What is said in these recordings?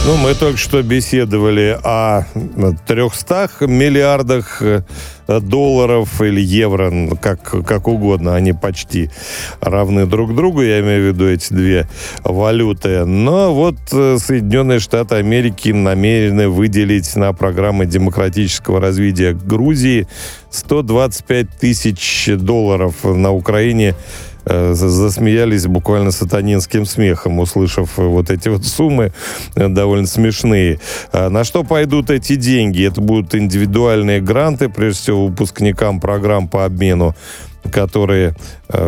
Ну, мы только что беседовали о 300 миллиардах долларов или евро, как угодно, они почти равны друг другу, я имею в виду эти две валюты. Но вот Соединенные Штаты Америки намерены выделить на программы демократического развития Грузии 125 тысяч долларов. На Украине засмеялись буквально сатанинским смехом, услышав вот эти вот суммы довольно смешные. На что пойдут эти деньги? Это будут индивидуальные гранты, прежде всего, выпускникам программ по обмену, которые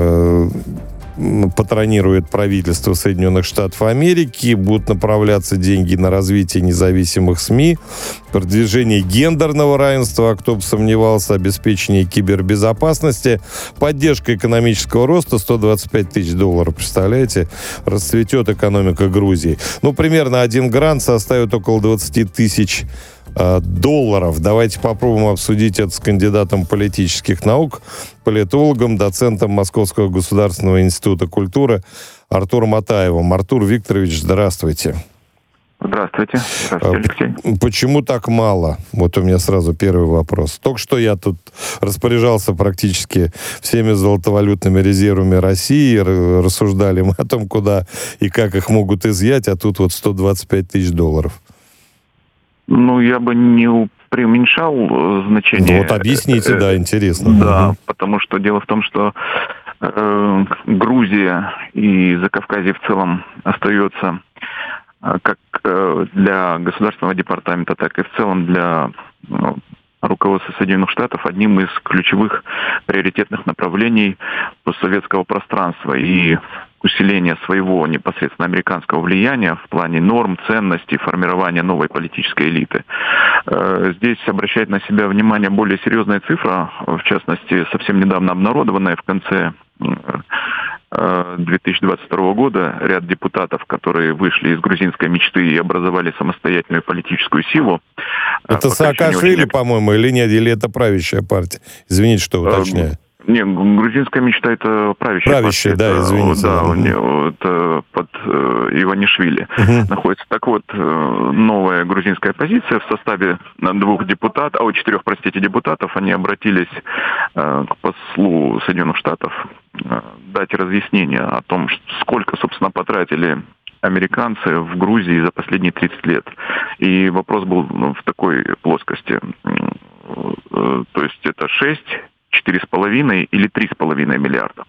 патронирует правительство Соединенных Штатов Америки. Будут направляться деньги на развитие независимых СМИ, продвижение гендерного равенства, а кто бы сомневался, обеспечение кибербезопасности, поддержка экономического роста, 125 тысяч долларов, представляете, расцветет экономика Грузии. Ну, примерно один грант составит около 20 тысяч долларов. Давайте попробуем обсудить это с кандидатом политических наук, политологом, доцентом Московского государственного института культуры Артуром Атаевым. Артур Викторович, здравствуйте. Здравствуйте. Здравствуйте, Алексей. Почему так мало? Вот у меня сразу первый вопрос. Только что я тут распоряжался практически всеми золотовалютными резервами России, рассуждали мы о том, куда и как их могут изъять, а тут вот 125 тысяч долларов. Ну, я бы не преуменьшал значение. Вот объясните, да, интересно. Да, потому что дело в том, что Грузия и Закавказье в целом остается как для Государственного департамента, так и в целом для руководства Соединенных Штатов одним из ключевых приоритетных направлений постсоветского пространства и усиление своего непосредственно американского влияния в плане норм, ценностей, формирования новой политической элиты. Здесь обращает на себя внимание более серьезная цифра, в частности, совсем недавно обнародованная в конце 2022 года. Ряд депутатов, которые вышли из грузинской мечты и образовали самостоятельную политическую силу. Это Саакашвили, по-моему, или нет? Или это правящая партия? Извините, что уточняю. Нет, грузинская мечта — это правящая партия. Да, извините. Да, это под Иванишвили находится. Так вот, новая грузинская оппозиция в составе четырех депутатов, они обратились к послу Соединенных Штатов дать разъяснение о том, сколько, собственно, потратили американцы в Грузии за последние 30 лет. И вопрос был в такой плоскости. То есть это 6, 4,5 или 3,5 миллиарда.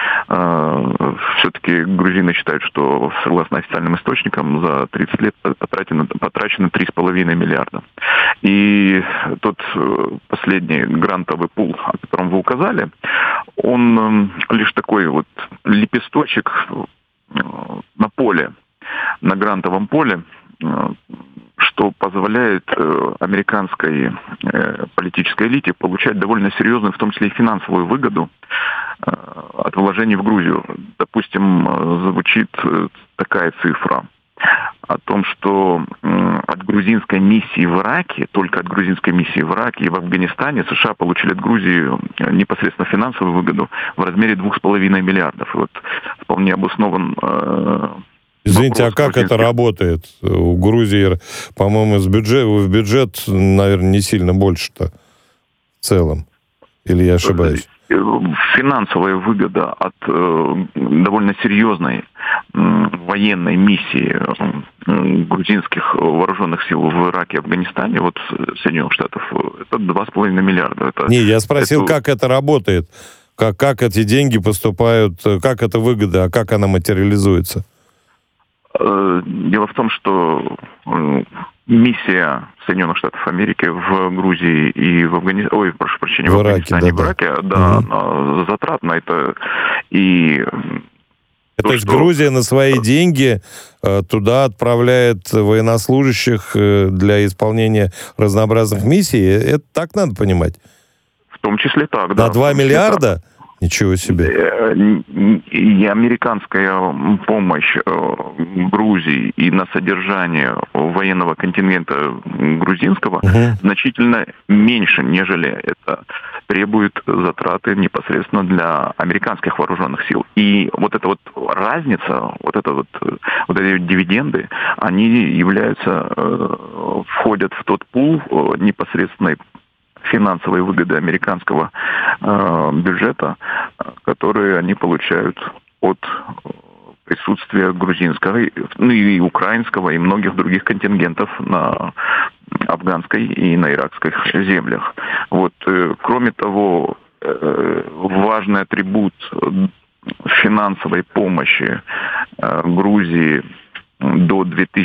Все-таки грузины считают, что, согласно официальным источникам, за 30 лет потрачено 3,5 миллиарда. И тот последний грантовый пул, о котором вы указали, он лишь такой вот лепесточек на поле, на грантовом поле, что позволяет американской политической элите получать довольно серьезную, в том числе и финансовую выгоду от вложений в Грузию. Допустим, звучит такая цифра о том, что от грузинской миссии в Ираке, только от грузинской миссии в Ираке и в Афганистане США получили от Грузии непосредственно финансовую выгоду в размере 2,5 миллиардов. И вот вполне обоснован Извините, а как это работает? У Грузии, по-моему, в бюджет, наверное, не сильно больше-то в целом. Или я ошибаюсь? Финансовая выгода от довольно серьезной военной миссии грузинских вооруженных сил в Ираке и Афганистане, вот Соединенных Штатов, это 2,5 миллиарда. Я спросил, как это работает? Как эти деньги поступают, как эта выгода, а как она материализуется? Дело в том, что миссия Соединенных Штатов Америки в Грузии и в Афганистане, в Афганистане и в Ираке, она затратна. Это и... То есть Грузия на свои деньги туда отправляет военнослужащих для исполнения разнообразных миссий? Это так надо понимать? В том числе так, да. На 2 миллиарда? Ничего себе. И американская помощь Грузии и на содержание военного контингента грузинского значительно меньше, нежели это требует затраты непосредственно для американских вооруженных сил. И вот эта вот разница, вот эти дивиденды, они входят в тот пул непосредственной финансовой выгоды американского бюджета, которые они получают от присутствия грузинского, и украинского, и многих других контингентов на афганской и на иракских землях. Вот. Кроме того, важный атрибут финансовой помощи Грузии до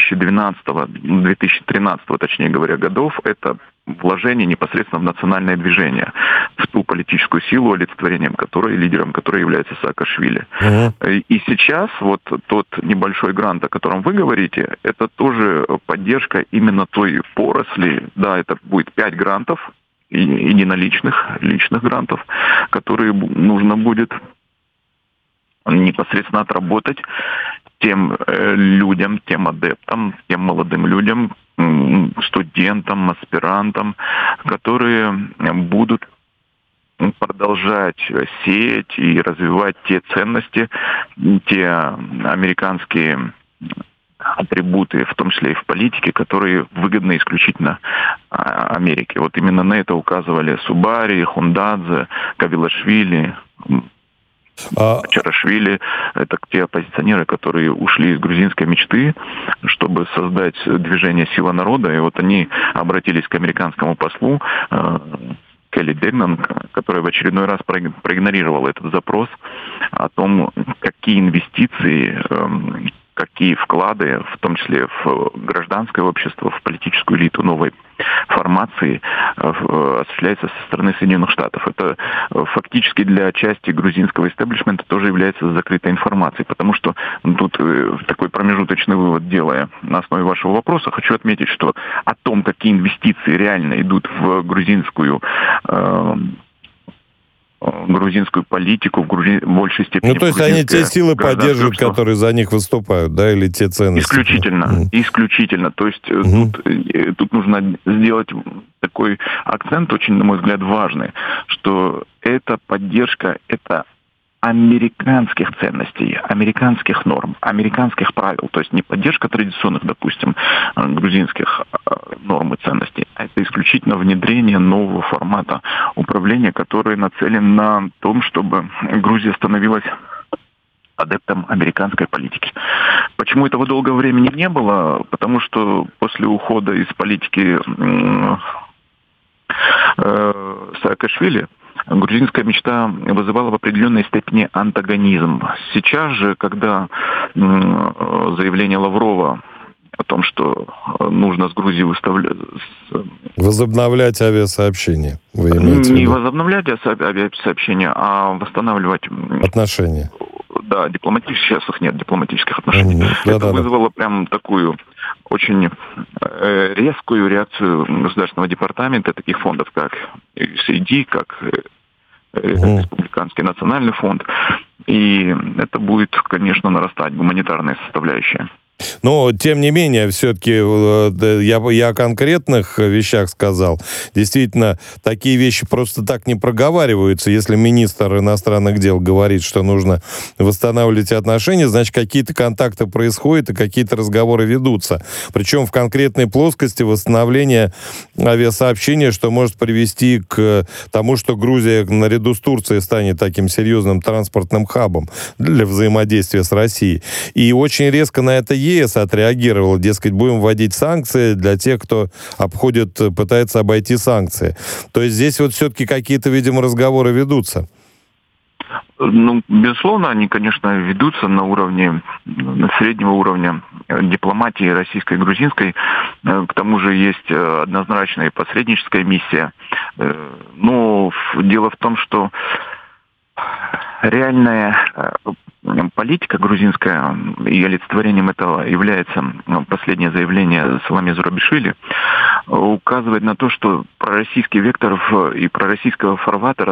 2012-2013, точнее говоря, годов, это вложение непосредственно в национальное движение, в ту политическую силу, олицетворением которой, лидером которой является Саакашвили. И сейчас вот тот небольшой грант, о котором вы говорите, это тоже поддержка именно той поросли, да, это будет 5 грантов, единоличных, личных грантов, которые нужно будет непосредственно отработать тем людям, тем адептам, тем молодым людям, студентам, аспирантам, которые будут продолжать сеять и развивать те ценности, те американские атрибуты, в том числе и в политике, которые выгодны исключительно Америке. Вот именно на это указывали Субари, Хундадзе, Кавилашвили, Чарашвили. Это те оппозиционеры, которые ушли из грузинской мечты, чтобы создать движение «Сила народа». И вот они обратились к американскому послу Келли Дегнан, который в очередной раз проигнорировал этот запрос о том, какие инвестиции, какие вклады, в том числе в гражданское общество, в политическую элиту новой формации, осуществляется со стороны Соединенных Штатов. Это фактически для части грузинского истеблишмента тоже является закрытой информацией, потому что тут такой промежуточный вывод делая на основе вашего вопроса, хочу отметить, что о том, какие инвестиции реально идут в грузинскую политику, в большей степени. Ну, то есть они те силы поддерживают, которые за них выступают, да, или те ценности? Исключительно. То есть тут нужно сделать такой акцент, очень, на мой взгляд, важный, что эта поддержка, это американских ценностей, американских норм, американских правил. То есть не поддержка традиционных, допустим, грузинских норм и ценностей, а это исключительно внедрение нового формата управления, который нацелен на том, чтобы Грузия становилась адептом американской политики. Почему этого долгого времени не было? Потому что после ухода из политики Саакашвили грузинская мечта вызывала в определенной степени антагонизм. Сейчас же, когда заявление Лаврова о том, что нужно с Грузией возобновлять авиасообщения. Вы имеете в виду? Не возобновлять авиасообщения, а восстанавливать отношения. Да, сейчас их нет, дипломатических отношений. Это вызвало прям такую очень резкую реакцию Государственного департамента таких фондов, как USAID, как Республиканский национальный фонд. И это будет, конечно, нарастать, гуманитарная составляющая. Но, тем не менее, все-таки я о конкретных вещах сказал. Действительно, такие вещи просто так не проговариваются. Если министр иностранных дел говорит, что нужно восстанавливать отношения, значит, какие-то контакты происходят и какие-то разговоры ведутся. Причем в конкретной плоскости восстановления авиасообщения, что может привести к тому, что Грузия наряду с Турцией станет таким серьезным транспортным хабом для взаимодействия с Россией. И очень резко на это ЕС отреагировал, дескать, будем вводить санкции для тех, кто пытается обойти санкции. То есть здесь вот все-таки какие-то, видимо, разговоры ведутся. Ну, безусловно, они, конечно, ведутся на уровне, среднего уровня дипломатии российской и грузинской. К тому же есть однозначная посредническая миссия. Но дело в том, что реальная политика грузинская, и олицетворением этого является последнее заявление Саломе Зурабишвили, указывает на то, что пророссийский вектор и пророссийского фарватера,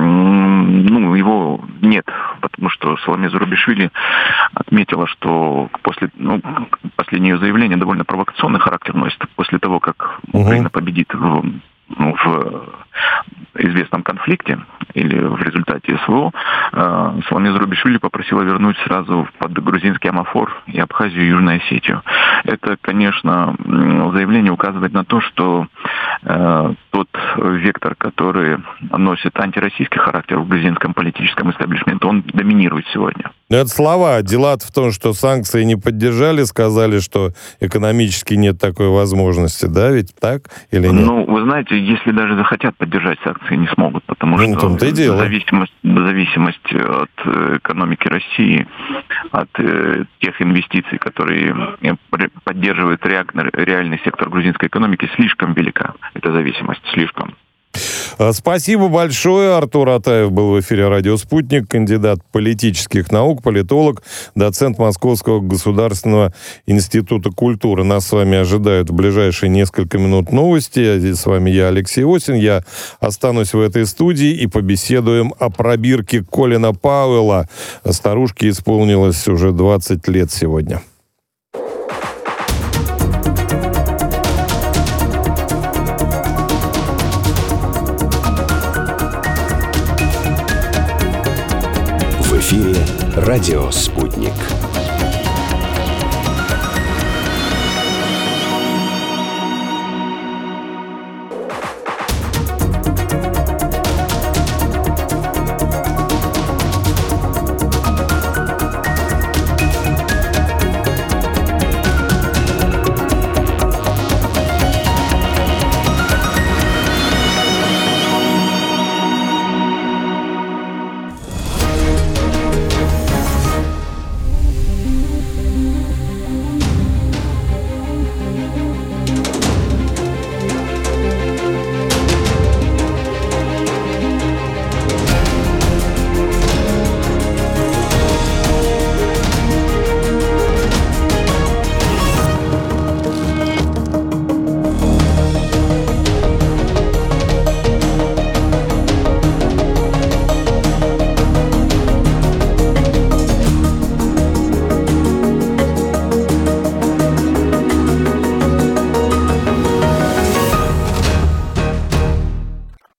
его нет, потому что Саломе Зурабишвили отметила, что последнее ее заявление довольно провокационный характер носит. После того, как Украина победит в известном конфликте или в результате СВО, Саломе Зурабишвили попросила вернуть сразу под грузинский Амафор и Абхазию и Южную Осетию. Это, конечно, заявление указывает на то, что тот вектор, который носит антироссийский характер в грузинском политическом истеблишменте, он доминирует сегодня. Это слова. Дело-то в том, что санкции не поддержали, сказали, что экономически нет такой возможности, да, ведь так или нет? Ну, вы знаете, если даже захотят поддержать, санкции не смогут, потому что зависимость от экономики России, от тех инвестиций, которые поддерживает реальный сектор грузинской экономики, слишком велика. Эта зависимость слишком. Спасибо большое. Артур Атаев был в эфире «Радио Спутник», кандидат политических наук, политолог, доцент Московского государственного института культуры. Нас с вами ожидают в ближайшие несколько минут новости. С вами я, Алексей Осин. Я останусь в этой студии и побеседуем о пробирке Колина Пауэлла. Старушке исполнилось уже 20 лет сегодня. В эфире «Радио Спутник».